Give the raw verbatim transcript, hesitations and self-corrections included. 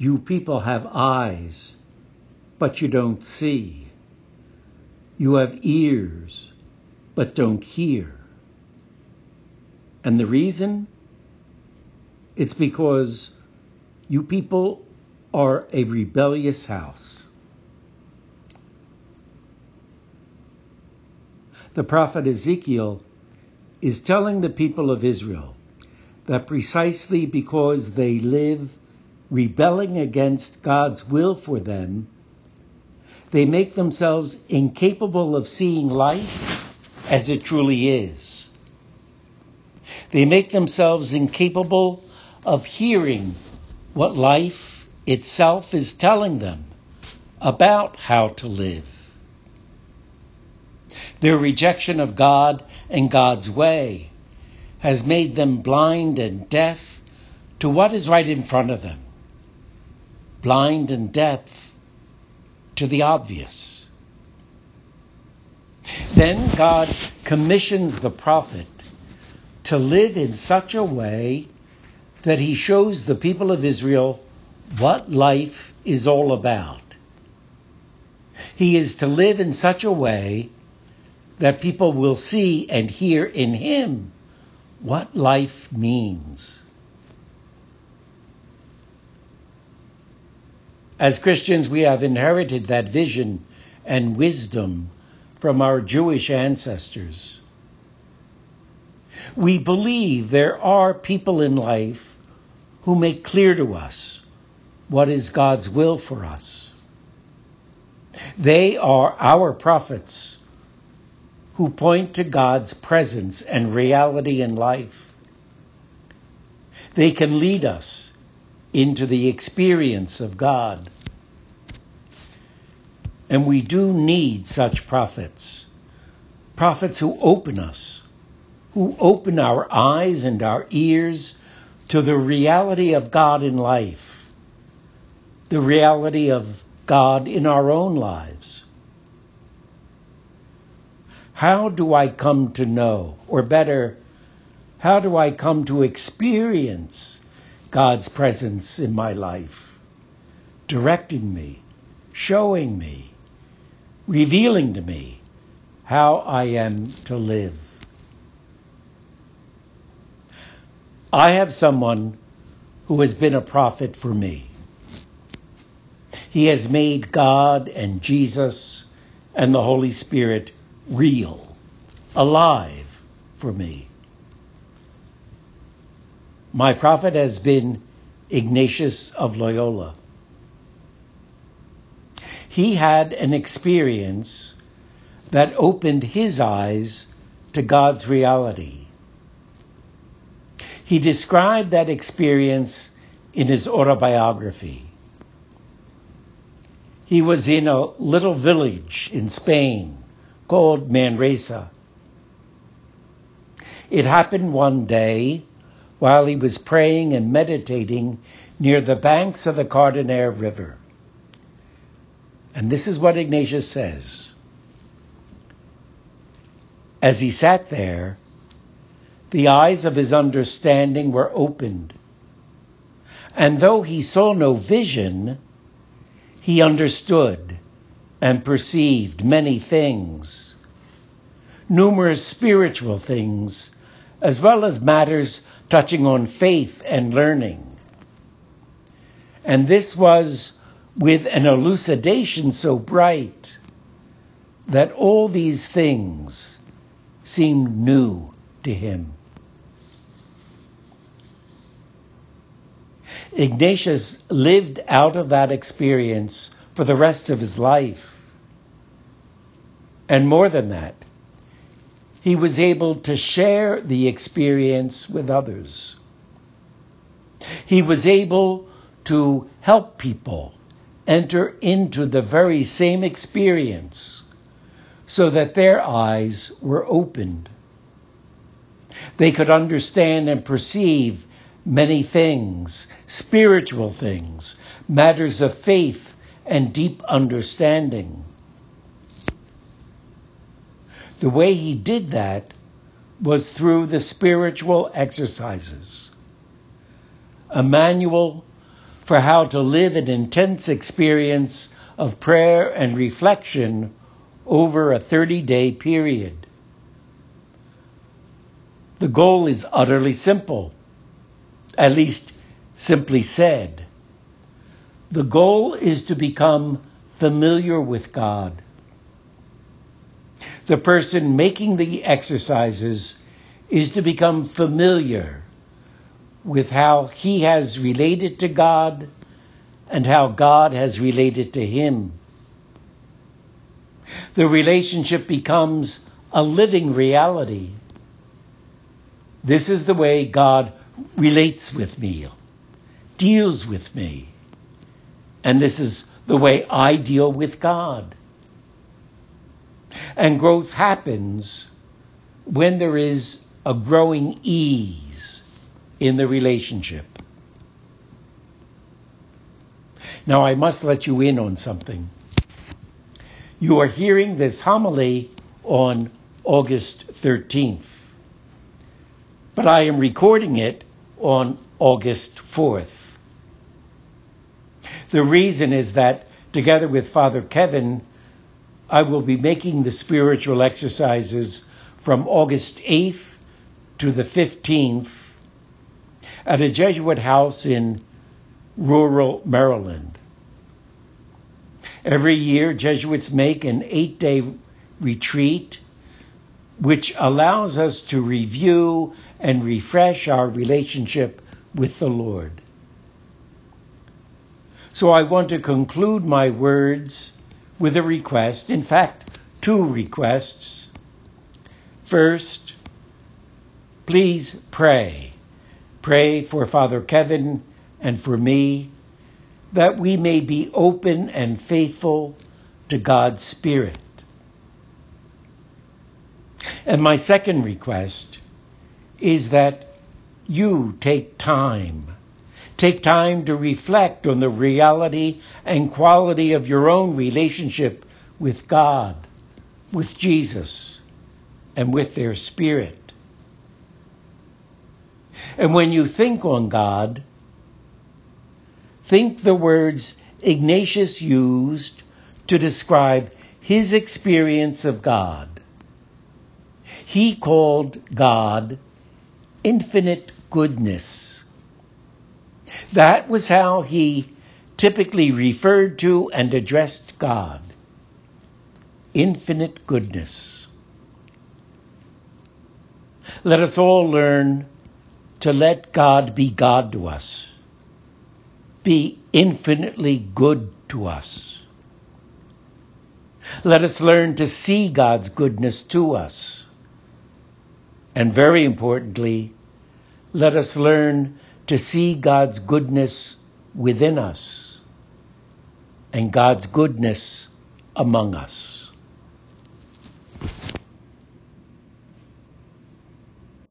You people have eyes, but you don't see. You have ears, but don't hear. And the reason? It's because you people are a rebellious house. The prophet Ezekiel is telling the people of Israel that precisely because they live rebelling against God's will for them, they make themselves incapable of seeing life as it truly is. They make themselves incapable of hearing what life itself is telling them about how to live. Their rejection of God and God's way has made them blind and deaf to what is right in front of them. Blind and deaf to the obvious. Then God commissions the prophet to live in such a way that he shows the people of Israel what life is all about. He is to live in such a way that people will see and hear in him what life means. As Christians, we have inherited that vision and wisdom from our Jewish ancestors. We believe there are people in life who make clear to us what is God's will for us. They are our prophets who point to God's presence and reality in life. They can lead us into the experience of God. And we do need such prophets, prophets who open us, who open our eyes and our ears to the reality of God in life, the reality of God in our own lives. How do I come to know, or better, how do I come to experience God's presence in my life, directing me, showing me, revealing to me how I am to live? I have someone who has been a prophet for me. He has made God and Jesus and the Holy Spirit real, alive for me. My prophet has been Ignatius of Loyola. He had an experience that opened his eyes to God's reality. He described that experience in his autobiography. He was in a little village in Spain called Manresa. It happened one day while he was praying and meditating near the banks of the Cardener River. And this is what Ignatius says. As he sat there, the eyes of his understanding were opened. And though he saw no vision, he understood and perceived many things, numerous spiritual things, as well as matters touching on faith and learning. And this was with an elucidation so bright that all these things seemed new to him. Ignatius lived out of that experience for the rest of his life. And more than that, he was able to share the experience with others. He was able to help people enter into the very same experience so that their eyes were opened. They could understand and perceive many things, spiritual things, matters of faith and deep understanding. The way he did that was through the spiritual exercises, a manual for how to live an intense experience of prayer and reflection over a thirty-day period. The goal is utterly simple, at least simply said. The goal is to become familiar with God. The person making the exercises is to become familiar with how he has related to God and how God has related to him. The relationship becomes a living reality. This is the way God relates with me, deals with me. And this is the way I deal with God. And growth happens when there is a growing ease in the relationship. Now, I must let you in on something. You are hearing this homily on August thirteenth, but I am recording it on August fourth. The reason is that, together with Father Kevin, I will be making the spiritual exercises from August eighth to the fifteenth at a Jesuit house in rural Maryland. Every year, Jesuits make an eight-day retreat, which allows us to review and refresh our relationship with the Lord. So I want to conclude my words with a request, in fact, two requests. First, please pray. Pray for Father Kevin and for me, that we may be open and faithful to God's Spirit. And my second request is that you take time. Take time to reflect on the reality and quality of your own relationship with God, with Jesus, and with their Spirit. And when you think on God, think the words Ignatius used to describe his experience of God. He called God infinite goodness. That was how he typically referred to and addressed God. Infinite goodness. Let us all learn to let God be God to us. Be infinitely good to us. Let us learn to see God's goodness to us. And very importantly, let us learn to see God's goodness within us and God's goodness among us.